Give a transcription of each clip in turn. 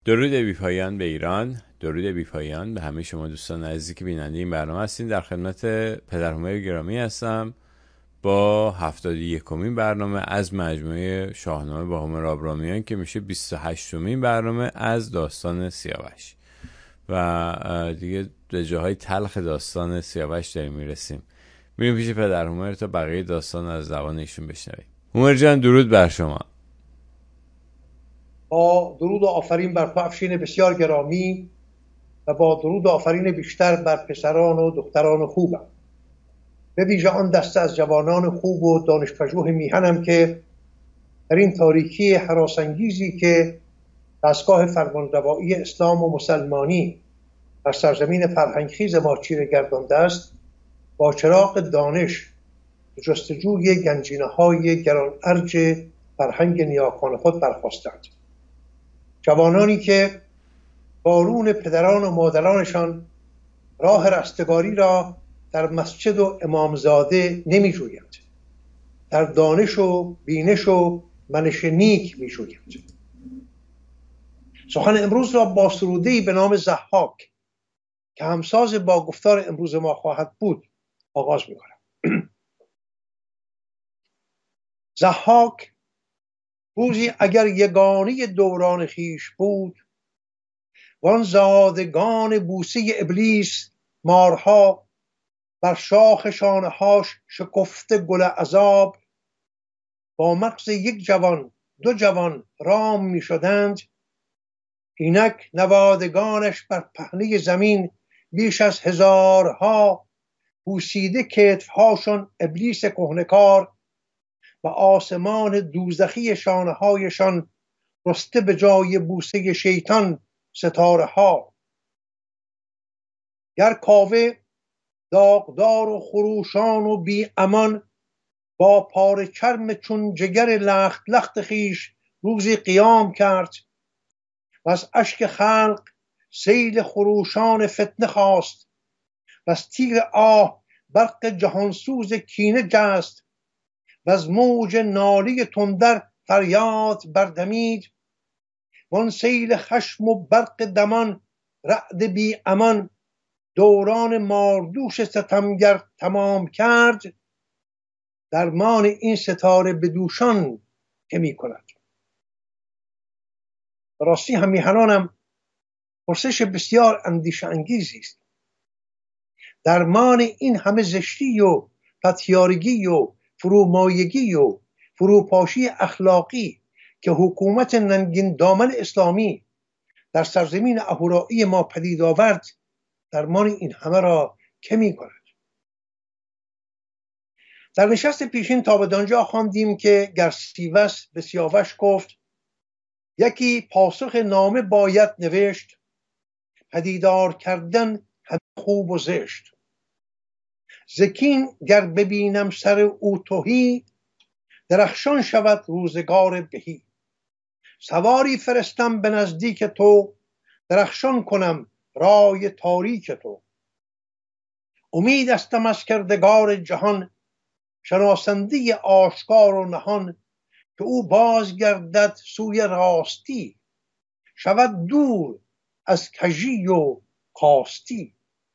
درود بی‌پایان به ایران، درود بی‌پایان به همه شما دوستان عزیزی که بیننده این برنامه هستین. در خدمت پدر هومر گرامی هستم با 71مین برنامه از مجموعه شاهنامه با هومر آبرامیان که میشه 28مین برنامه از داستان سیاوش و دیگه به جاهای تلخ داستان سیاوش داریم میرسیم. میریم پیش پدر هومر تا بقیه داستان از زبان ایشون بشنویم. هومر جان درود بر شما. با درود و آفرین بر تو افشین بسیار گرامی و با درود و آفرین بیشتر بر پسران و دختران خوبم، به ویژه آن دسته از جوانان خوب و دانشپژوه میهنم که در این تاریکی هراسانگیزی که دستگاه فرمانروایی اسلام و مسلمانی بر سرزمین فرهنگخیز ما چیره گردانده است، با چراغ دانش جستجوی گنجینه‌های گران ارج فرهنگ نیاکان خود برخاستند. جوانانی که بارون پدران و مادرانشان راه رستگاری را در مسجد و امامزاده نمی جویند، در دانش و بینش و منش نیک می جویند. سخن امروز را با سروده‌ای به نام ضحاک که همساز با گفتار امروز ما خواهد بود آغاز می کنم. ضحاک روزی اگر یگانه دوران خیش بود، وان زادگان بوسه ابلیس مارها بر شاخ شانه‌هاش شکفته گل عذاب، با مغز یک جوان دو جوان رام می شدند. اینک نوادگانش بر پهنه زمین بیش از هزارها، بوسیده کتفهاشان ابلیس کهنکار و آسمان دوزخی شانه‌هایشان رسته به جای بوسه شیطان ستاره ها. گر کاوه داغدار و خروشان و بی امان، با پاره چرم چون جگر لخت لخت خیش روزی قیام کرد و از اشک خلق سیل خروشان فتنه خواست و از تیر آه برق جهانسوز کینه جست و از موج ناله تندر فریاد بردمید. وان سیل خشم و برق دمان رعد بی امان، دوران ماردوش ستمگر تمام کرد. درمان این ستاره به دوشان که می کند. راستی هم میهنانم پرسش بسیار اندیشه انگیزی است. درمان این همه زشتی و پتیارگی و فرومایگی و فروپاشی اخلاقی که حکومت ننگین دامن اسلامی در سرزمین اهورایی ما پدید آورد، درمان این همه را که می کند؟ در نشست پیشین تا به دانجا خواندیم که گرسیوس به سیاوش گفت یکی پاسخ نامه باید نوشت، پدیدار کردن همه خوب و زشت. زکین گر ببینم سر او تهی، درخشان شود روزگار بهی. سواری فرستم به نزدیک تو، درخشان کنم رای تاریک تو. امید استم از کردگار جهان، شناسنده آشکار و نهان. که او بازگردد سوی راستی، شود دور از کژی و کاستی.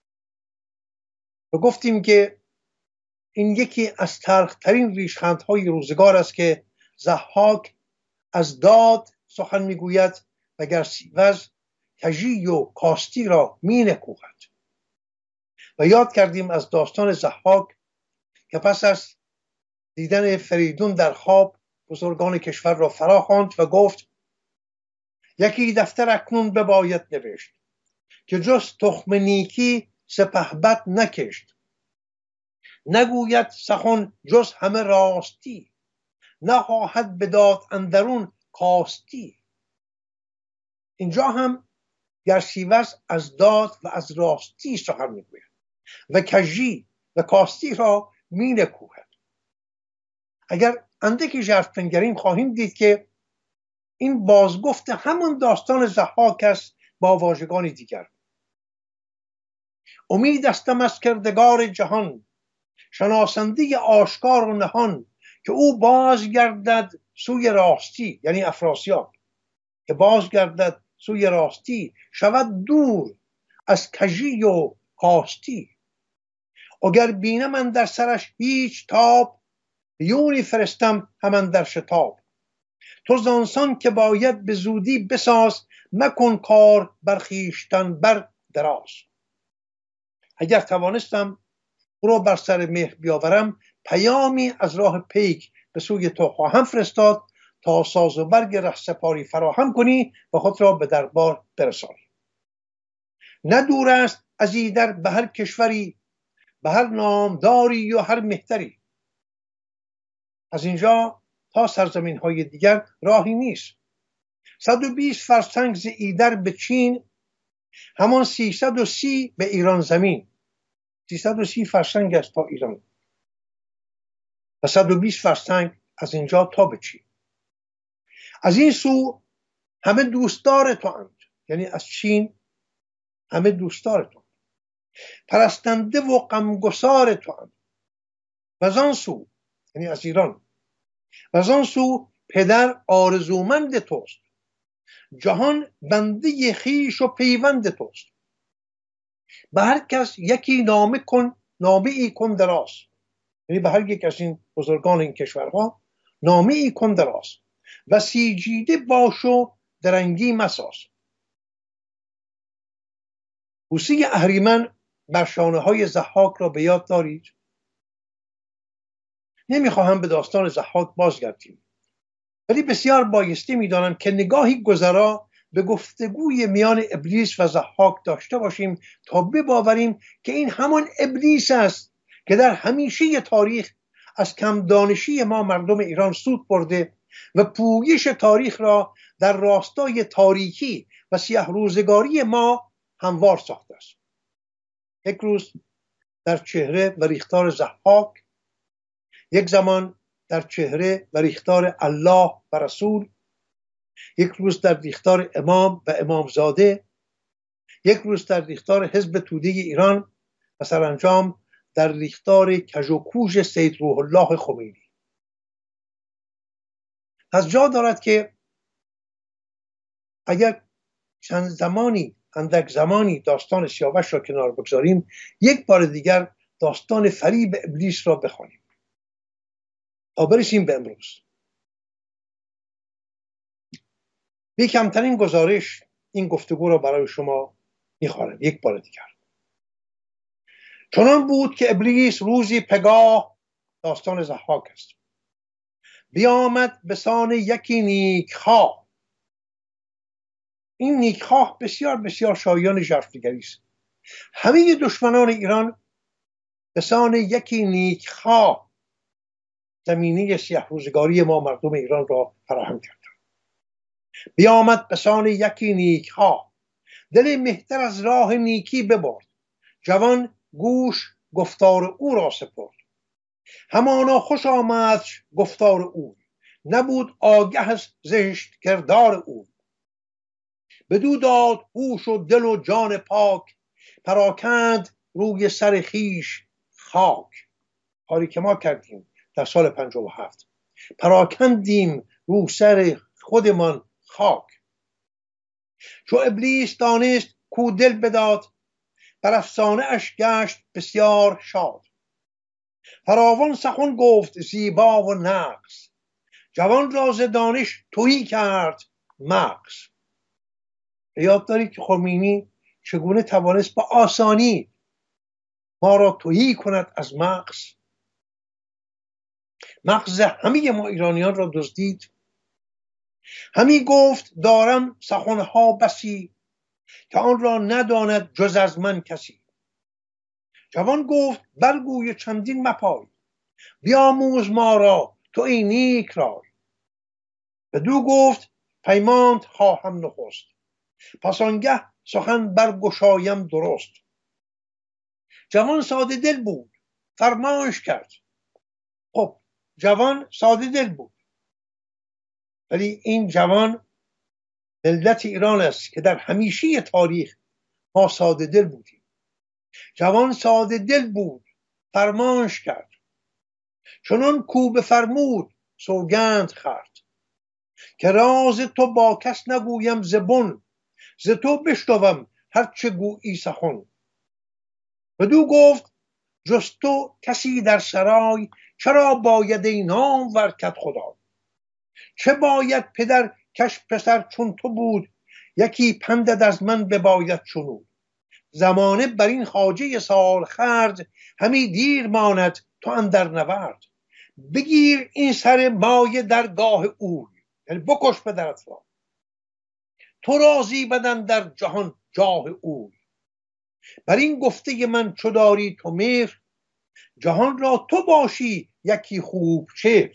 و گفتیم که این یکی از تلخترین ریشخندهای روزگار است که ضحاک از داد سخن میگوید و گرسیوز کژی و کاستی را مینکوهد. و یاد کردیم از داستان ضحاک که پس از دیدن فریدون در خواب بزرگان کشور را فرا خواند و گفت یکی دفتر اکنون بباید نوشت، که جز تخم نیکی سپهبد نکشت. نگوید سخن جز همه راستی، نخواهد به داد اندرون کاستی. اینجا هم گرسیوس از داد و از راستی سخن میگوید و کژی و کاستی را مینکوهد. اگر اندکی ژرف بنگریم خواهیم دید که این بازگفت همون داستان ضحاک است با واژگان دیگر. امید استم از کردگار جهان، شناسنده آشکار و نهان. که او بازگردد سوی راستی، یعنی افراسیاب، که بازگردد سوی راستی، شود دور از کژی و کاستی. اگر بینم من در سرش هیچ تاب، یونی فرستم همان در شتاب. تو زانسان که باید به زودی بساز، مکن کار بر خویشتن بر دراز. اگر توانستم او را بر سر مهر بیاورم، پیامی از راه پیک به سوی تو خواهم فرستاد تا ساز و برگ رهسپاری فراهم کنی و خود را به دربار برسانی. نه دور است از ایدر به هر کشوری، به هر نامداری و هر مهتری. از اینجا تا سرزمین های دیگر راهی نیست. 120 فرسنگ ز ایدر به چین، همان 330 به ایران زمین. 330 فرسنگ است تا ایران و 120 فرسنگ از اینجا تا به چین. از این سو همه دوستدار تو اند، یعنی از چین همه دوستدار تو، پرستنده و غمگسار تو اند. و از آن سو، یعنی از ایران، و از آن سو پدر آرزومند توست، جهان بنده خویش و پیوند توست. به هر کس یکی نامه ای کن دراز، یعنی به هر یک از این بزرگان این کشورها نامه ای کن دراز. و سیجیده باش و درنگی مساز. بوسه اهریمن بر شانه های ضحاک را به یاد دارید؟ نمیخواهم به داستان ضحاک بازگردیم، ولی بسیار بایستی میدانم که نگاهی گذرا به گفتگوی میان ابلیس و ضحاک داشته باشیم تا بباوریم که این همان ابلیس است که در همیشه تاریخ از کم دانشی ما مردم ایران سود برده و پویش تاریخ را در راستای تاریکی و سیاه روزگاری ما هموار ساخته است. یک روز در چهره و ریختار ضحاک، یک زمان در چهره و ریختار الله و رسول، یک روز در ریختار امام و امامزاده، یک روز در ریختار حزب توده ایران و سرانجام در ریختار کژ و کوژ سید روح الله خمینی. از جا دارد که اگر چند زمانی، اندک زمانی داستان سیاوش را کنار بگذاریم، یک بار دیگر داستان فریب ابلیس را بخوانیم تا برسیم به امروز. بی کمترین گزارش این گفتگو را برای شما می‌خوانم یک بار دیگر. چنان بود که ابلیس روزی پگاه، داستان ضحاک است، بیامد به سان یکی نیکخواه. این نیکخواه بسیار بسیار شایان ژرفنگری است. همه دشمنان ایران به سان یکی نیکخواه زمینه سیاه روزگاری ما مردم ایران را فراهم کردند. بیامد به سان یکی نیکخواه، دل مهتر از راه نیکی ببرد. جوان گوش گفتار او را سپرد، همانا خوش آمد گفتار او، نبود آگه از زشت کردار او. بدو داد هوش و دل و جان پاک، پراکند روی سر خویش خاک. کاری که ما کردیم در سال 57، پراکندیم رو سر خودمان خاک. چو ابلیس دانست کو دل بداد، بر افسانه اش گشت بسیار شاد. فراوان سخن گفت زیبا و نغز، جوان را ز دانش تهی کرد مغز. یاد دارید که خمینی چگونه توانست با آسانی ما را تهی کند از مغز. مغز همه ما ایرانیان را دزدید. همی گفت دارم سخنها بسی، که آن را نداند جز از من کسی. جوان گفت برگوی چندین مپای، بیاموز ما را تو ای نیک رای. بدو گفت پیمانت خواهم نخست، پس آنگه سخن برگشایم درست. جوان ساده دل بود فرمانش کرد. خب جوان ساده دل بود، ولی این جوان ملت ایران است که در همیشه تاریخ ما ساده دل بودیم. جوان ساده دل بود فرمانش کرد، چنان کو بفرمود سوگند خورد. که راز تو با کس نگویم ز بن، ز تو بشنوم هر چه گویی سخن. بدو گفت جز تو کسی در سرای، چرا باید ای نامور کدخدای. چه باید پدر کش پسر چون تو بود، یکی پندت از من بباید شنود. زمانه بر این خواجه سال خرد، همی دیر ماند تو اندر نورد. بگیر این سر مایه درگاه اوی، یعنی بکش پدرت را، تو راضی بدن در جهان جاه اوی. بر این گفته من چو داری تو مهر، جهان را تو باشی یکی خوب چهر.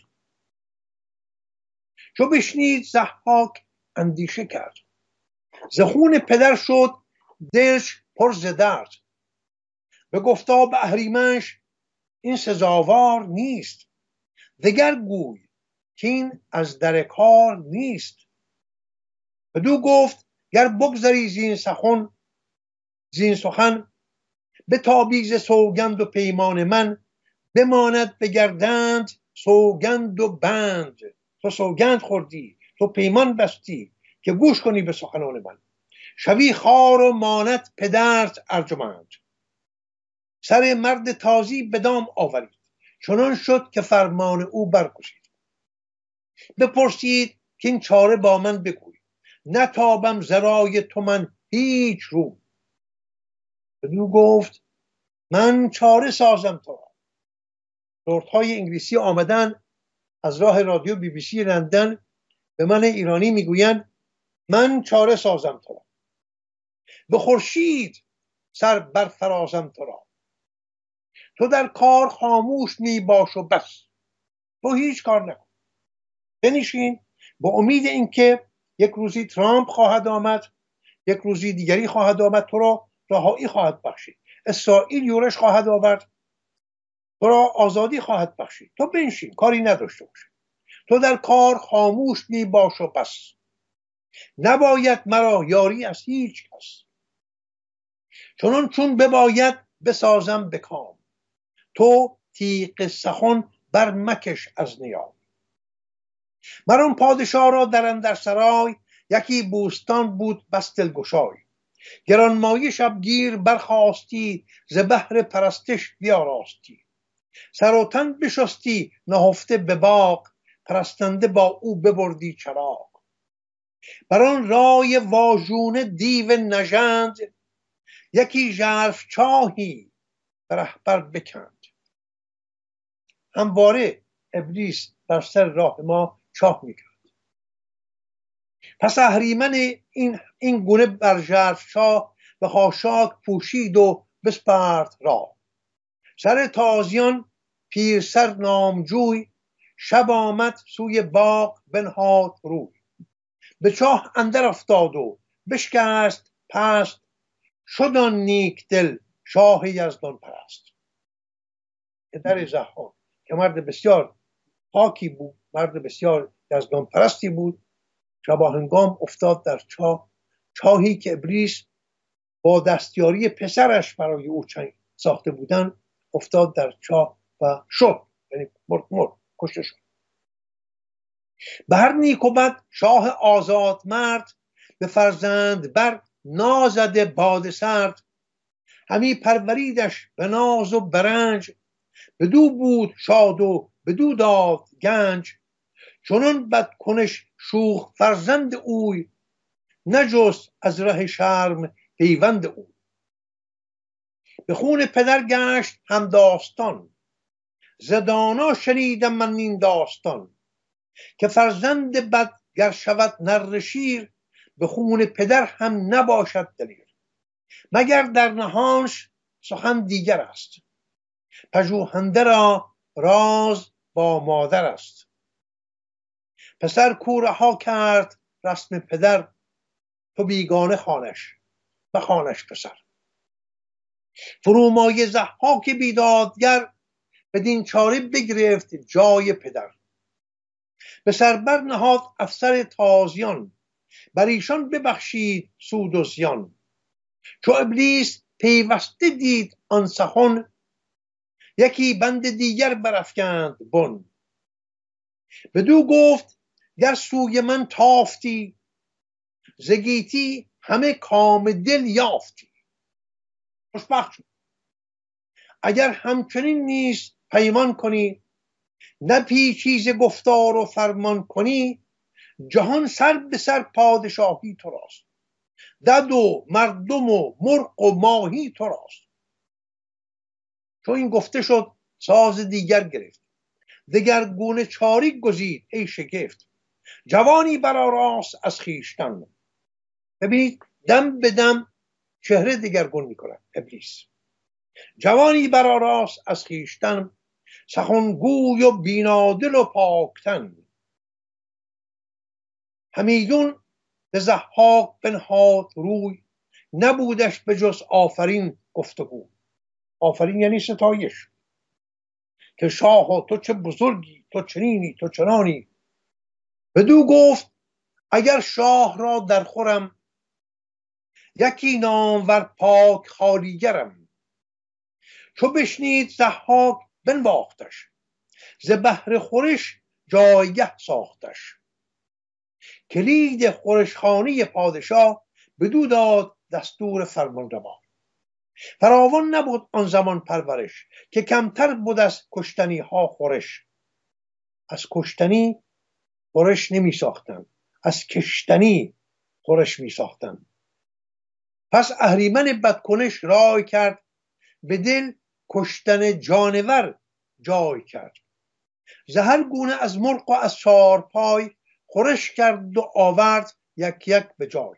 چو بشنید ضحاک اندیشه کرد، ز خون پدر شد دلش پر ز درد. بگفتا به اهریمنش این سزاوار نیست، دگر گوی که این از در کار نیست. بدو گفت گر بگذری زین سخن، بتابی ز سوگند و پیمان من. بماند بگردند سوگند و بند، تو سوگند خوردی، تو پیمان بستی که گوش کنی به سخنان من. شوی خوار و ماند پدرت ارجمند. سر مرد تازی به دام آورید، چنان شد که فرمان او برگزید. بپرسید که این چاره با من بگوی، نتابم ز رای تو من هیچ رو. بدو گفت من چاره سازم تو را. لردهای انگلیسی آمدن از راه رادیو BBC لندن به من ایرانی میگویند من چاره سازم تو را، به خورشید سر برفرازم تو را. تو در کار خاموش می باش و بس، تو هیچ کار نکن، بنشین با امید اینکه یک روزی ترامپ خواهد آمد، یک روزی دیگری خواهد آمد، تو را رهایی خواهد بخشید، اسرائیل یورش خواهد آورد، تو را آزادی خواهد بخشید. تو بنشین، کاری نداشته باش، تو در کار خاموش می باش و بس. نباید مرا یاری از هیچ کس، چنان چون بباید بسازم به کام. تو تیغ سخن بر مکش از نیام. مران پادشاه را در اندر سرای، یکی بوستان بود بس دلگشای. گرانمایه شبگیر برخاستی، ز بهر پرستش بیاراستی. سر و تن بشستی نهفته به باغ، پرستنده با او ببردی چراغ. بران رای واژونه دیو نژند، یکی ژرف چاهی به رهبر بکند. همواره ابلیس بر سر راه ما چاه میکرد. پس اهریمن این گونه بر ژرف چاه، به خاشاک پوشید و بسپرد راه. سر تازیان پیرسر نامجوی، شب آمد سوی باغ بنهاد روی. به چاه اندر افتاد و بشکست پست، شد آن نیک دل شاه یزدان پرست. پدر ضحاک که مرد بسیار پاکی بود، مرد بسیار یزدان پرستی بود، شباهنگام افتاد در چاهی که ابلیس با دستیاری پسرش برای او ساخته بودن. افتاد در چاه و شد، یعنی مرد کشته شد. به هر نیک و بد شاه آزاد مرد، به فرزند بر نازده باد سرد. همی پروریدش به ناز و برنج، بدو بود شاد و بدو داد گنج. چنان بدکنش شوخ فرزند اوی، نجست از ره شرم پیوند اوی. به خون پدر گشت هم داستان، ز دانا شنیدم من این داستان. که فرزند بد گر شود نره شیر، به خون پدر هم نباشد دلیر. مگر در نهانش سخن دیگر است، پژوهنده را راز با مادر است. پسر کو رها کرد رسم پدر، تو بیگانه خوانش بخوانش پسر. فرومایه ضحاک بیدادگر، بدین چاره بگرفت جای پدر. به سر بر نهاد افسر تازیان، بر ایشان ببخشید سود و زیان. چو ابلیس پیوسته دید آن سخن، یکی بند دیگر برافکند بن. بدو گفت گر سوی من تافتی، ز گیتی همه کام دل یافتی. خوشبخت شد. اگر همچنین نیز پیمان کنی، نپیچی ز گفتار و فرمان کنی، جهان سر به سر پادشاهی تو راست، دد و مردم و مرغ و ماهی تو راست. چون این گفته شد ساز دیگر گرفت، دگر گونه چاری گزید ای شگفت. جوانی برآراست از خویشتن. ببینید دم به دم چهره دگرگون می‌کند ابلیس. جوانی برآراست از خویشتن، سخنگوی و بینادل و پاکتن. همیدون به ضحاک بنهاد روی، نبودش به جز آفرین گفتگو. آفرین یعنی ستایش، که شاه تو چه بزرگی، تو چنینی، تو چنانی. بدو گفت اگر شاه را در خورم، یکی نامور پاک خالیگرم. چو بشنید ضحاک بنواختش، ز بهر خورش جایگه ساختش. کلید خورشخانه پادشاه، بدو داد دستور فرمانروا. فراوان نبود آن زمان پرورش، که کمتر بود از کشتنی ها خورش. از کشتنی خورش نمی ساختن، از کشتنی خورش می ساختن. پس اهریمن بدکنش رای کرد، به دل کشتن جانور جای کرد. ز هر گونه از مرغ و از چارپای، خورش کرد و آورد یک یک به جای.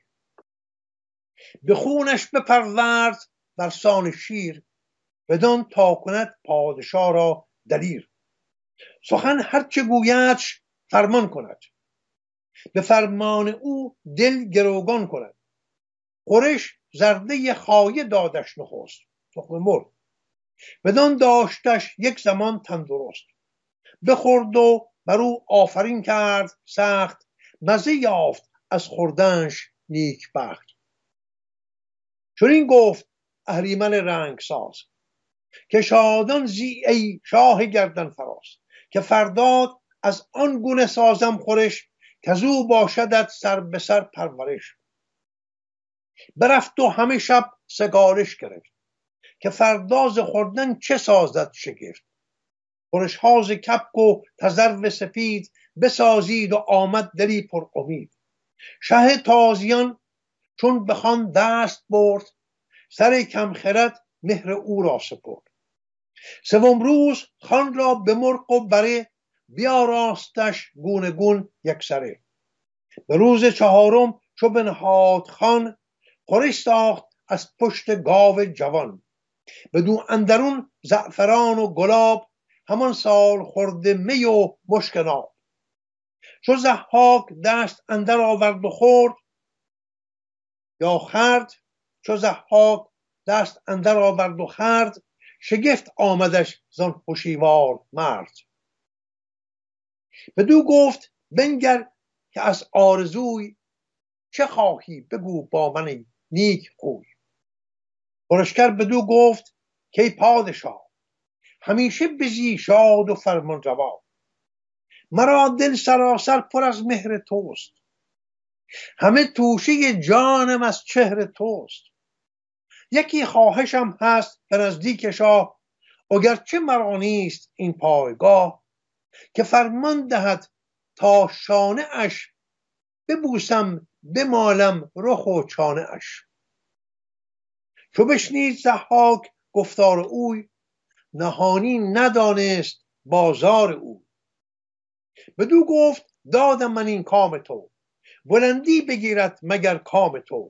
به خونش بپرورد برسان شیر، بدان تا کند پادشاه را دلیر. سخن هرچه گویدش فرمان کند، به فرمان او دل گروگان کند. خورش زرده خایه دادش نخست، تخم مرغ. بدان داشتش یک زمان تندرست. بخورد و بر او آفرین کرد سخت، مزه یافت از خوردنش نیک بخت. چون این گفت اهریمن رنگ ساز، که شادان زی ای شاه گردن فراز. که فرداد از آن گونه سازم خورش، کزو باشدت سر به سر پرورش. برفت و همه شب سگالش گرفت، که فرداز خوردن چه سازد شگفت. خورش ها ز کبک و تذرو سپید، بسازید و آمد دلی پر امید. شه تازیان چون بخوان دست برد، سر کم خرد مهر او را سپرد. سوم روز خان را به مرغ و بره، بیاراستش گونه گون یکسره. به روز چهارم چو بنهاد خان، خورش ساخت از پشت گاو جوان. بدو اندرون زعفران و گلاب، همان سال خورده می و مشک ناب. چو ضحاک دست اندر آورد و خورد، یا خورد. چو ضحاک دست اندر آورد و خورد، شگفت آمدش زان هشیوار مرد. بدو گفت بنگر که از آرزوی، چه خواهی بگو با من نیک خوی. خورشگر بدو گفت که ای پادشاه، همیشه بزی شاد و فرمان روا. مرا دل سراسر پر از مهر توست، همه توشه جانم از چهر توست. یکی خواهشم هست به نزدیک شاه، اگرچه مرا نیست این پایگاه. که فرمان دهد تا شانه اش، ببوسم بمالم رخ و چانه اش. چو بشنید ضحاک گفتار اوی، نهانی ندانست بازار او. بدو گفت دادم من این کام تو، بلندی بگیرد مگر کام تو.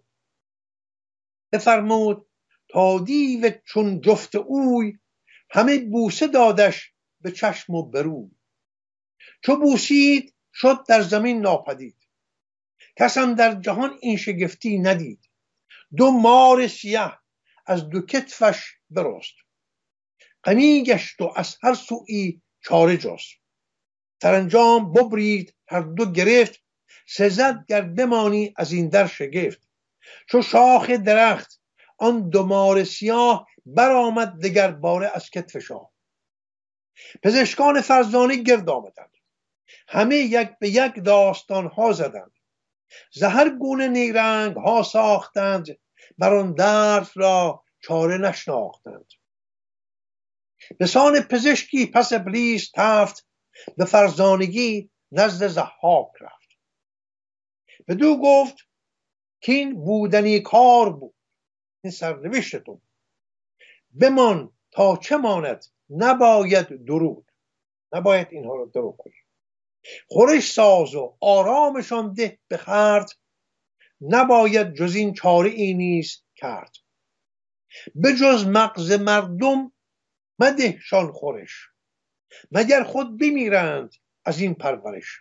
بفرمود تا دیو چون جفت اوی، همه بوسه دادش به چشم و بروی. چو بوسید شد در زمین ناپدید، کس اندر جهان این شگفتی ندید. دو مار سیه از دو کتفش برست، غمی گشت و از هر سویی چاره جست. سرانجام ببرید هر دو گرفت، سزد گر بمانی از این در شگفت. چو شاخ درخت آن دو مار سیاه، برآمد دگر باره از کتف شاه. پزشکان فرزانه گرد آمدند، همه یک به یک داستان ها زدند. ز هر گونه نیرنگ ها ساختند، بر آن درد را چاره نشناختند. به سان پزشکی پس ابلیس تفت، به فرزانگی نزد ضحاک رفت. بدو گفت کین بودنی کار بود، این سرنوشتتون، بمان تا چه ماند، نباید درود، نباید اینها رو درو کنی. خورش ساز و آرامشان ده به خورد، نباید جز این چاره ای نیز کرد. به جز مغز مردم مدهشان خورش، مگر خود بمیرند از این پرورش.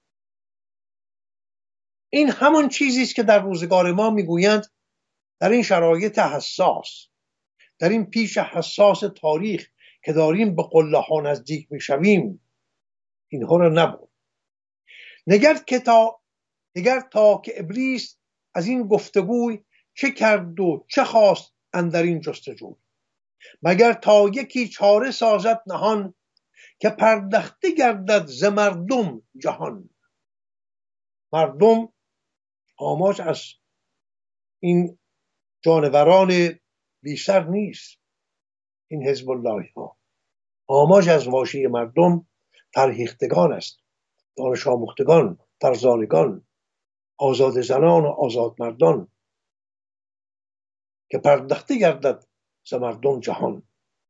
این همان چیزی است که در روزگار ما میگویند در این شرایط حساس، در این پیش حساس تاریخ که داریم به قله ها نزدیک میشویم، اینها رو نبود. نگر تا که ابلیس از این گفتگوی چه کرد و چه خواست اندر این جستجوی. مگر تا یکی چاره سازد نهان، که پردخته گردد ز مردم جهان. مردم آماج از این جانوران بی سر نیست. این حزب الله ها آماج از واژه مردم فرهیختگان است، دانش آموختگان، فرزانگان، آزاد زنان و آزاد مردان، که پردخته گردد ز مردم جهان.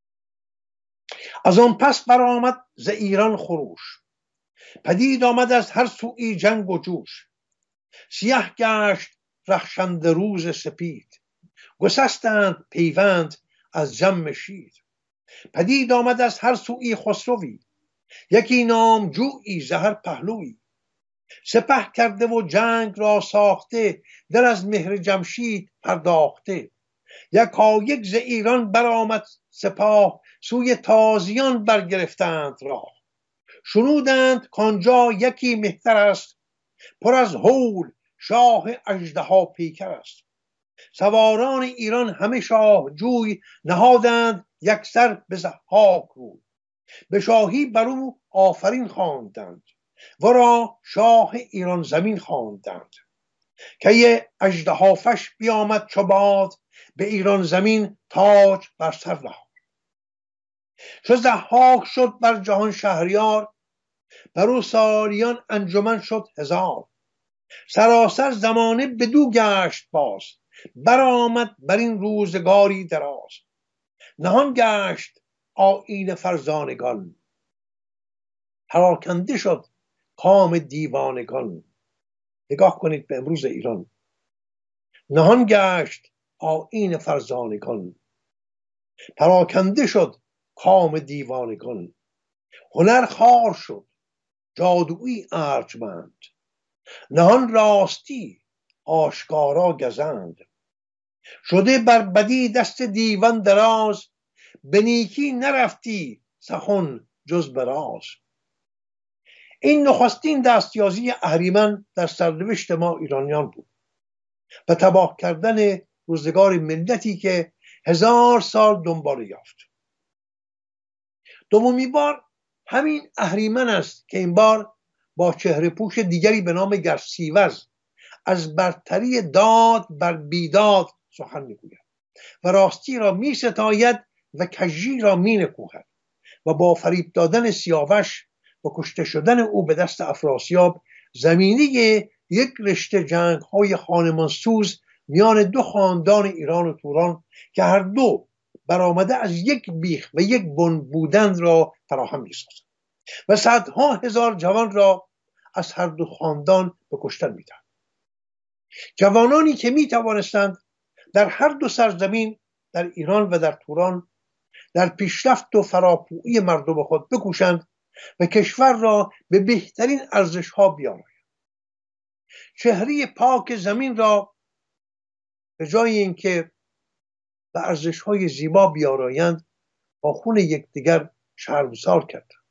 از آن پس برآمد ز ایران خروش، پدید آمد از هر سوی جنگ و جوش. سیه گشت رخشنده روز سپید، گسستند پیوند از جم شیر. پدید آمد از هر سوی خسروی، یکی نامجویی ز هر پهلوی. سپه کرده و جنگ را ساخته، دل از مهر جمشید پرداخته. یکایک ز ایران برآمد سپاه، سوی تازیان برگرفتند راه. شنودند کانجا یکی مهتر است، پر از هول شاه اژدها پیکر است. سواران ایران همه شاه جوی، نهادند یکسر به ضحاک روی. به شاهی بر او آفرین خواندند، ورا شاه ایران زمین خواندند. که اژدهافش بیامد چو باد، به ایران زمین تاج بر سر نهاد. چو ضحاک شد بر جهان شهریار، بر او سالیان انجمن شد هزار. سراسر زمانه بدو گشت باز، برآمد بر این روزگاری دراز. نهان گشت آیین فرزانگان، پراکنده شد کام دیوانگان. نگاه کنید به امروز ایران. نهان گشت آیین فرزانگان، پراکنده شد کام دیوانگان. هنر خوار شد جادویی ارجمند، نهان راستی آشکارا گزند. شده بر بدی دست دیوان دراز، به نیکی نرفتی سخن جز به راز. این نخستین دستیازی اهریمن در سرنوشت ما ایرانیان بود و تباه کردن روزگار ملتی که 1000 سال دنباله یافت. دومین بار همین اهریمن است که این بار با چهره پوش دیگری به نام گرسیوز از برتری داد بر بیداد سخن میگوید و راستی را می ستاید و کژی را می نکوهد و با فریب دادن سیاوش و کشته شدن او به دست افراسیاب زمینه یک رشته جنگ های خانمانسوز میان دو خاندان ایران و توران که هر دو برآمده از یک بیخ و یک بن بودند را فراهم می‌سازند و صدها هزار جوان را از هر دو خاندان به کشتن می‌دهند. جوانانی که می‌توانستند در هر دو سرزمین، در ایران و در توران، در پیشرفت و فراپویی مردم خود بکوشند و کشور را به بهترین ارزش‌ها بیارایند. چهره پاک زمین را به جای اینکه به ارزش‌های زیبا بیارایند، با خون یکدیگر شرمسار کردند.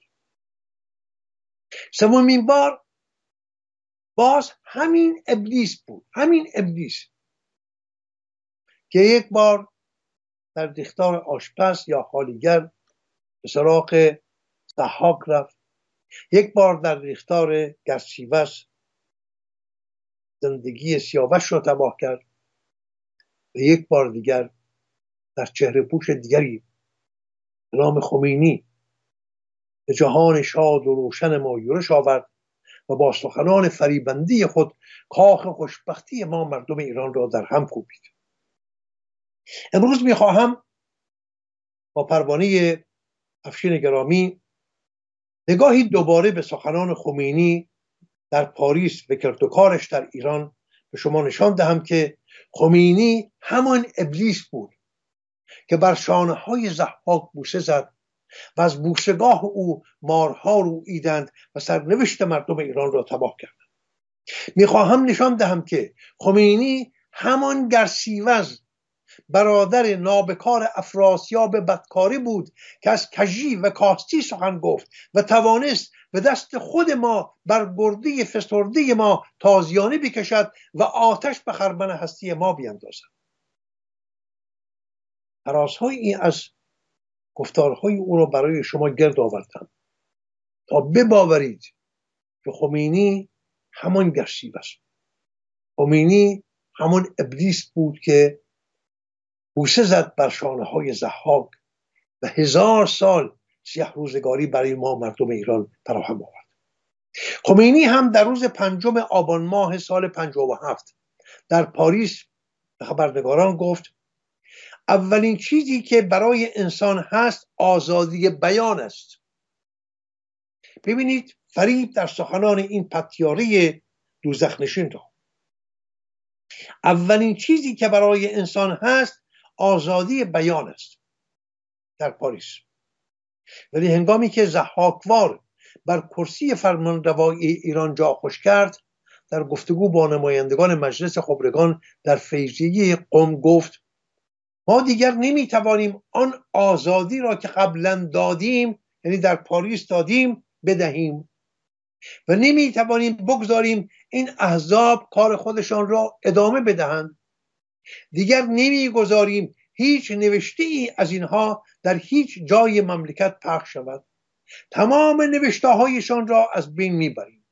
سومین بار باز همین ابلیس بود، همین ابلیس که یک بار در دیختار آشپز یا حالیگر به سراغ ضحاک رفت، یک بار در دیختار گرسیوز زندگی سیاوش را تباه کرد و یک بار دیگر در چهره پوش دیگری به نام خمینی به جهان شاد و روشن ما یورش آورد و با سخنان فریبنده خود کاخ خوشبختی ما مردم ایران را در هم کوبید. امروز میخواهم با پروانه افشین گرامی نگاهی دوباره به سخنان خمینی در پاریس و کردوکارش در ایران به شما نشان دهم که خمینی همان ابلیس بود که بر شانه های ضحاک بوسه زد و از بوسهگاه او مارها روییدند و سرنوشت مردم ایران را تباه کردند. میخواهم نشان دهم که خمینی همان گرسیوز برادر نابکار افراسیاب بدکاری بود که از کژی و کاستی سخن گفت و توانست به دست خود ما بر گرده فسرده ما تازیانه بکشد و آتش به خرمن هستی ما بیندازد. فرازهایی از گفتارهای او را برای شما گرد آوردم تا بباورید که خمینی همان گرسیوز است. خمینی همان ابلیس بود که بوسه زد بر شانه های ضحاک و 1000 سال سیه روزگاری برای ما مردم ایران فراهم آورد. خمینی هم در روز 5 آبان ماه سال 57 در پاریس به خبرنگاران گفت اولین چیزی که برای انسان هست آزادی بیان است. ببینید فریب در سخنان این پتیاره دوزخنشین را. اولین چیزی که برای انسان هست آزادی بیان است در پاریس. ولی هنگامی که ضحاکوار بر کرسی فرمانروایی ایران جا خوش کرد، در گفتگو با نمایندگان مجلس خبرگان در فیضیه قم گفت ما دیگر نمیتوانیم آن آزادی را که قبلا دادیم، یعنی در پاریس دادیم، بدهیم و نمیتوانیم بگذاریم این احزاب کار خودشان را ادامه بدهند. دیگر نمیگذاریم هیچ نوشته ای از اینها در هیچ جای مملکت پخش شود. تمام نوشته هایشان را از بین میبریم.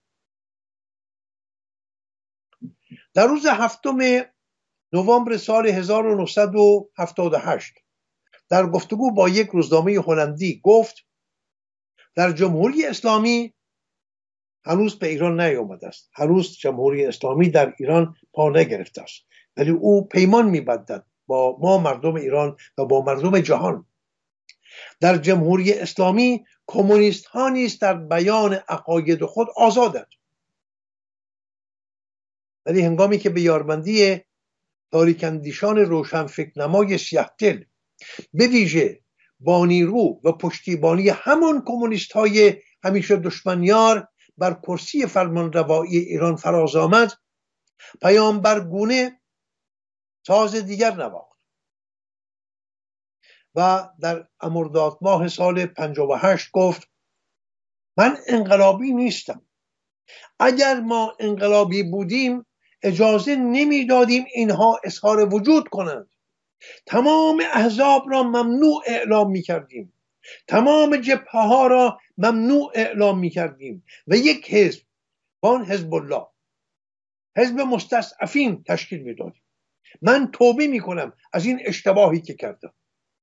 در روز 7 نوامبر سال 1978 در گفتگو با یک روزنامه هلندی گفت در جمهوری اسلامی هنوز به ایران نیامده است. هنوز جمهوری اسلامی در ایران پا نگرفته است. ولی او پیمان می‌بندد با ما مردم ایران و با مردم جهان. در جمهوری اسلامی کمونیست ها نیز در بیان عقاید خود آزادند. ولی هنگامی که به یاربندی تاریک‌اندیشان روشنفکرنمای سیاه‌دل به ویژه با نیرو و پشتیبانی همان کمونیست های همیشه دشمنیار بر کرسی فرمانروایی ایران فراز آمد، پیامبر گونه ساز دیگر نواخت و در مرداد ماه سال 58 گفت من انقلابی نیستم. اگر ما انقلابی بودیم اجازه نمیدادیم اینها اظهار وجود کنند. تمام احزاب را ممنوع اعلام میکردیم. تمام جبهه ها را ممنوع اعلام میکردیم و یک حزب، آن حزب الله، حزب مستضعفین تشکیل میدادیم. من توبه میکنم از این اشتباهی که کردم.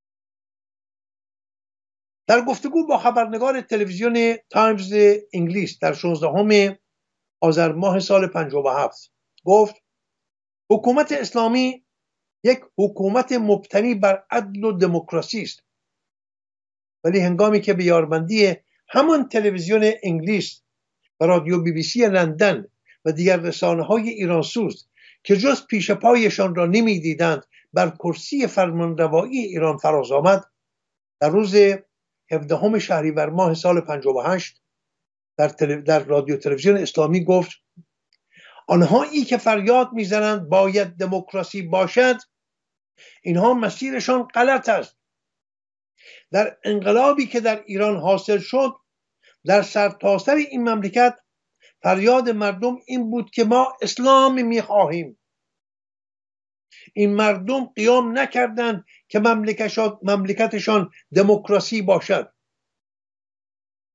در گفتگو با خبرنگار تلویزیون تایمز انگلیس در 16 آذر ماه سال 57 گفت حکومت اسلامی یک حکومت مبتنی بر عدل و دموکراسی است. ولی هنگامی که به یاربندی همان تلویزیون انگلیس و رادیو BBC لندن و دیگر رسانه‌های ایرانسوز که جز پیش پایشان را نمی‌دیدند بر کرسی فرمانروایی ایران فراز آمد، در روز 17 شهریور ماه سال 58 در رادیو تلویزیون اسلامی گفت آنهایی که فریاد میزنند باید دموکراسی باشد، اینها مسیرشان غلط است. در انقلابی که در ایران حاصل شد، در سرتاسر این مملکت فریاد مردم این بود که ما اسلام میخواهیم. این مردم قیام نکردند که مملکتشان دموکراسی باشد.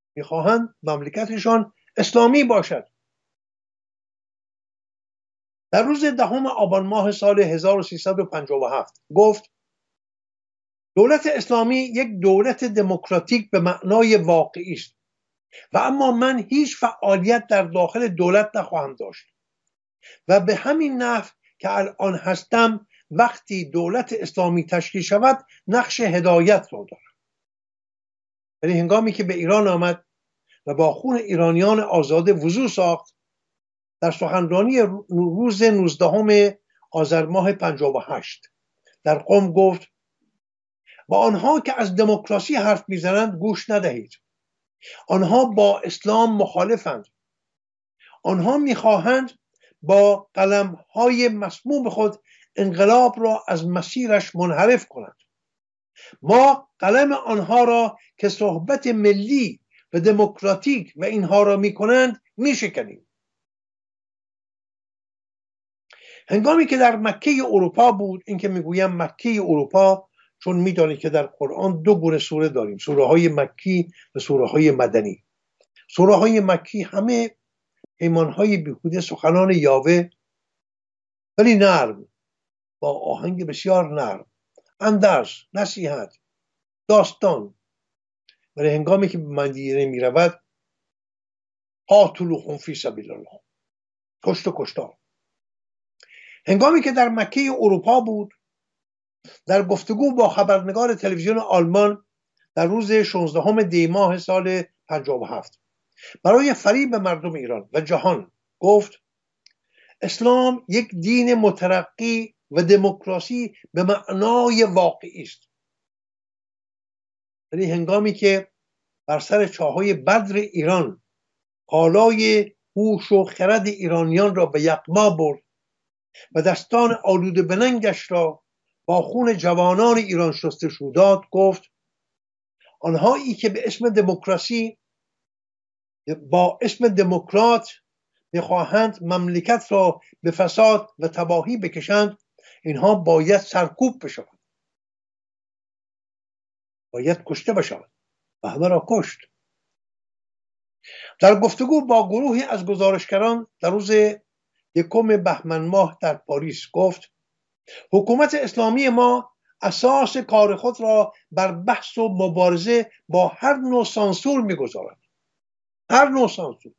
میخواهند مملکتشان اسلامی باشد. در روز 10 آبان ماه سال 1357 گفت دولت اسلامی یک دولت دموکراتیک به معنای واقعی است و اما من هیچ فعالیت در داخل دولت نخواهم داشت و به همین نحو که الان هستم وقتی دولت اسلامی تشکیل شود نقش هدایت را دارم. ولی هنگامی که به ایران آمد و با خون ایرانیان آزاده وضو ساخت، در سخنرانی روز 19 آذر ماه 58 در قم گفت با آنها که از دموکراسی حرف میزنند گوش ندهید. آنها با اسلام مخالفند. آنها میخواهند با قلمهای مسموم خود انقلاب را از مسیرش منحرف کنند. ما قلم آنها را که صحبت ملی و دموکراتیک و اینها را میکنند میشکنیم. هنگامی که در مکه اروپا بود، این که میگویم مکه اروپا چون میدانید که در قرآن 2 گونه سوره داریم، سوره های مکی و سوره های مدنی. سوره های مکی همه پیمان های بیهوده، سخنان یاوه، ولی نرم، با آهنگ بسیار نرم، اندرز، نصیحت، داستان. ولی هنگامی که به مدینه می رود قاتلوهم فی سبیل الله، کشت و کشتار. هنگامی که در مکه اروپا بود، در گفتگو با خبرنگار تلویزیون آلمان در روز 16 دی ماه سال 57 برای فریب مردم ایران و جهان گفت اسلام یک دین مترقی و دموکراسی به معنای واقعی است. ولی هنگامی که بر سر چاهای بدر ایران کالای هوش و خرد ایرانیان را به یغما برد و دستان آلوده به ننگش را با خون جوانان ایران شستشو داد، گفت آنهایی که به اسم دموکراسی با اسم دموکرات میخواهند مملکت را به فساد و تباهی بکشند، اینها باید سرکوب بشوند، باید کشته بشوند و همه را کشت. در گفتگو با گروهی از گزارشگران در روز 1 بهمن ماه در پاریس گفت حکومت اسلامی ما اساس کار خود را بر بحث و مبارزه با هر نوع سانسور میگذارد، هر نوع سانسور.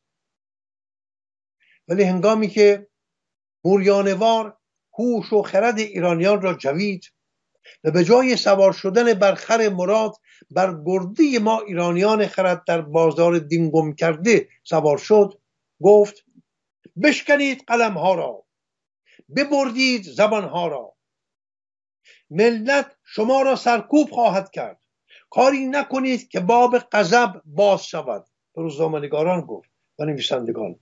ولی هنگامی که موریانوار هوش و خرد ایرانیان را جوید و به جای سوار شدن بر خر مراد بر گرده ما ایرانیان خرد در بازار دین گم کرده سوار شد، گفت بشکنید قلم ها را، ببردید زبان ها را، ملت شما را سرکوب خواهد کرد، کاری نکنید که باب غضب باز شود. به روزنامه‌نگاران گفت و نویسندگان.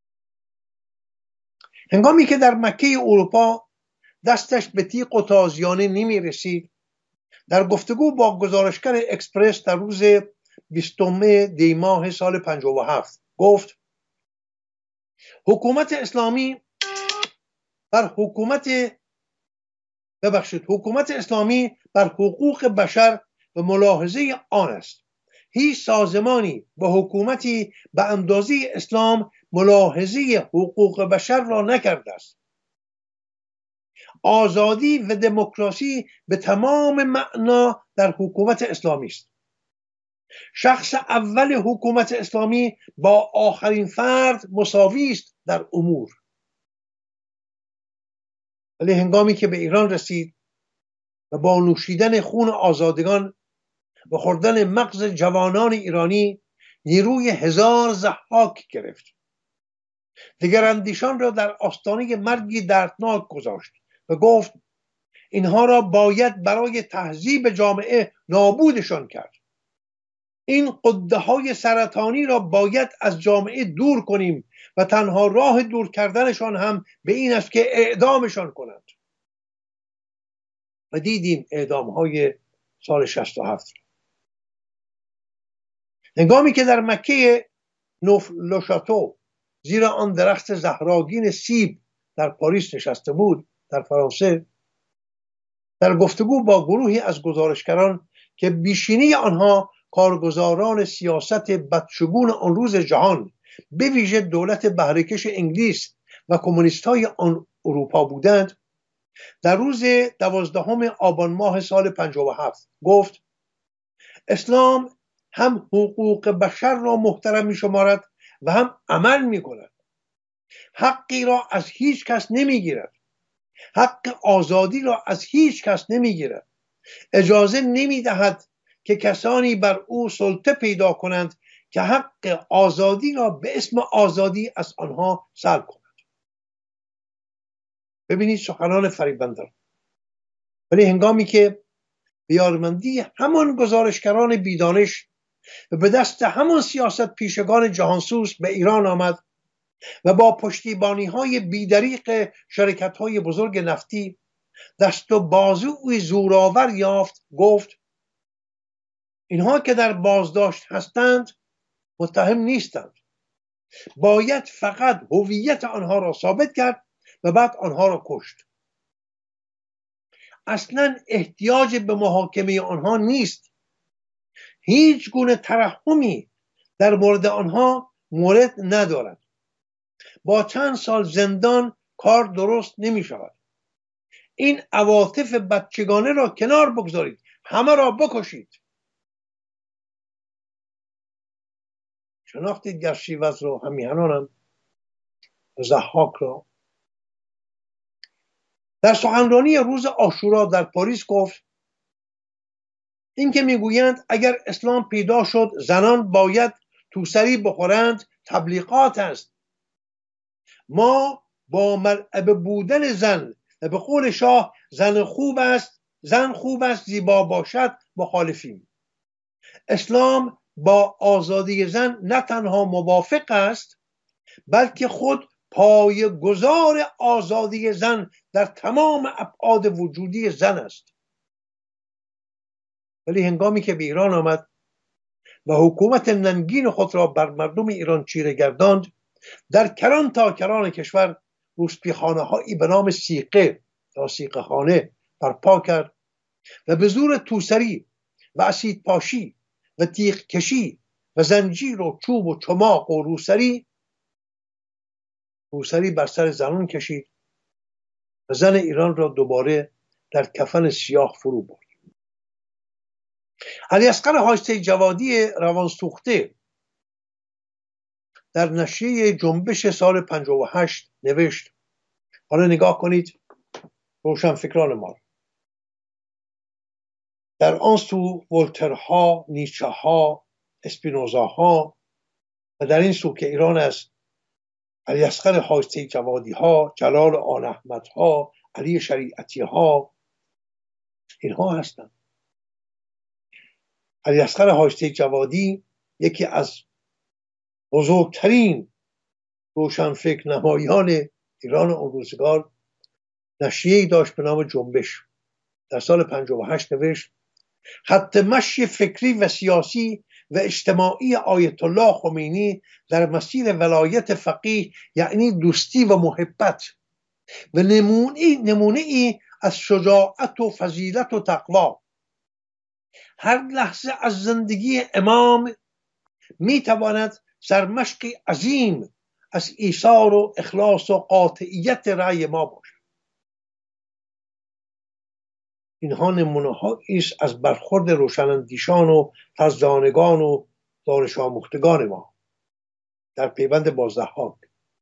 هنگامی که در مکه اروپا دستش به تیغ و تازیانه نمی رسید، در گفتگو با گزارشگر اکسپرس در روز 20 دی ماه سال 57 گفت حکومت اسلامی بر حقوق بشر و ملاحظه آن است. هیچ سازمانی با حکومتی به اندازه اسلام ملاحظه حقوق بشر را نکرده است. آزادی و دموکراسی به تمام معنا در حکومت اسلامی است. شخص اول حکومت اسلامی با آخرین فرد مساوی است در امور. ولی هنگامی که به ایران رسید و با نوشیدن خون آزادگان و خوردن مغز جوانان ایرانی نیروی 1000 ضحاک گرفت، دگراندیشان را در آستانه مرگی دردناک گذاشت و گفت اینها را باید برای تهذیب جامعه نابودشان کرد. این غده های سرطانی را باید از جامعه دور کنیم و تنها راه دور کردنشان هم به این است که اعدامشان کنند. و دیدیم اعدام های سال 67. هنگامی که در مکه نوف-لوشاتو زیر آن درخت زهراگین سیب در پاریس نشسته بود، در فرانسه، در گفتگو با گروهی از گزارشگران که بیشینی آنها کارگزاران سیاست بدشگون آن روز جهان، به ویژه دولت بهره‌کش انگلیس و کمونیست‌های آن اروپا بودند، در روز 12 آبان ماه سال 57 گفت اسلام هم حقوق بشر را محترم می شمارد و هم عمل می کند. حقی را از هیچ کس نمی گیرد. حق آزادی را از هیچ کس نمی گیرد. اجازه نمی دهد که کسانی بر او سلطه پیدا کنند که حق آزادی را به اسم آزادی از آنها سلب کنند. ببینید سخنان فریبنده را. ولی هنگامی که به یارمندی همان گزارشگران بیدانش و به دست همان سیاست پیشگان جهانسوز به ایران آمد و با پشتیبانی‌های بیدریق شرکت‌های بزرگ نفتی دست و بازوی زورآور یافت، گفت اینها که در بازداشت هستند متهم نیستند. باید فقط هویت آنها را ثابت کرد و بعد آنها را کشت. اصلا احتیاج به محاکمه آنها نیست. هیچ گونه ترحمی در مورد آنها مورد ندارد. با چند سال زندان کار درست نمی شود. این عواطف بچگانه را کنار بگذارید، همه را بکشید. شناختید گرشیوز را، همیهنانم ضحاک را؟ در سخنرانی روز عاشورا در پاریس گفت این که میگویند اگر اسلام پیدا شد زنان باید توسری بخورند تبلیغات است. ما با مرعبه بودن زن و به قول شاه زن خوب است زیبا باشد مخالفیم. اسلام با آزادی زن نه تنها موافق است بلکه خود پایه‌گذار آزادی زن در تمام ابعاد وجودی زن است. ولی هنگامی که به ایران آمد و حکومت ننگین خود را بر مردم ایران چیره گرداند، در کران تا کران کشور روسپیخانه هایی به نام سیقه یا سیقه خانه برپا کرد و به زور توسری و اسید پاشی و تیغ کشی و زنجیر و چوب و چماق و روسری بر سر زنان کشید و زن ایران را دوباره در کفن سیاه فرو برد. علیاصغر حایسته جوادی روانسوخته در نشریه جنبش سال 58 نوشت، حالا نگاه کنید روشنفکران ما، در آن سو ولترها، نیچه‌ها، اسپینوزاها و در این سو که ایران است علیاصغر حایسته جوادی ها، جلال آل احمد ها، علی شریعتی ها، اینها هستند. علیاصغر حایسته جوادی یکی از بزرگترین روشنفکر نمایان ایران اون روزگار نشریه‌ای داشت به نام جنبش. در سال 58 نوشت خط مشی فکری و سیاسی و اجتماعی آیت الله خمینی در مسیر ولایت فقیه یعنی دوستی و محبت و نمونه ای از شجاعت و فضیلت و تقوا. هر لحظه از زندگی امام میتواند سرمشقی عظیم از ایثار و اخلاص و قاطعیت رأی ما باشد. اینها نمونه هایی است از برخورد روشناندیشان و فرزانگان و دانش آموختگان ما در پیوند با ضحاک.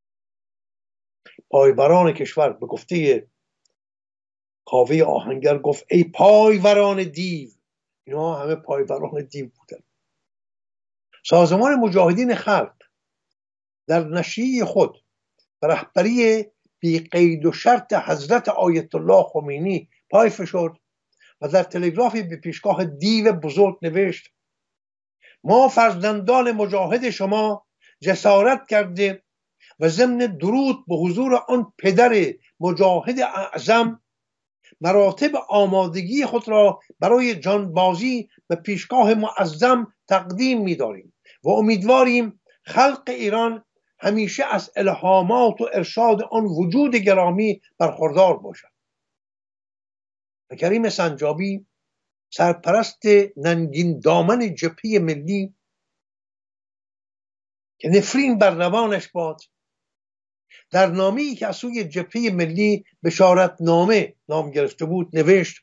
پایوران کشور به گفته کاوه آهنگر گفت ای پایوران دیو. اینها همه پایوران دیو بودند. سازمان مجاهدین خلق در نشریه خود به رهبری بی قید و شرط حضرت آیت الله خمینی پای فشرد و در تلگرافی به پیشگاه دیو بزرگ نوشت ما فرزندان مجاهد شما جسارت کرده و ضمن درود به حضور آن پدر مجاهد اعظم مراتب آمادگی خود را برای جانبازی به پیشگاه معظم تقدیم می‌داریم و امیدواریم خلق ایران همیشه از الهامات و ارشاد آن وجود گرامی برخوردار باشد. و کریم سنجابی سرپرست ننگین دامن جبهه ملی که نفرین بر روانش باد در نامه‌ای که از سوی جبهه ملی بشارتنامه نام گرفته بود نوشت: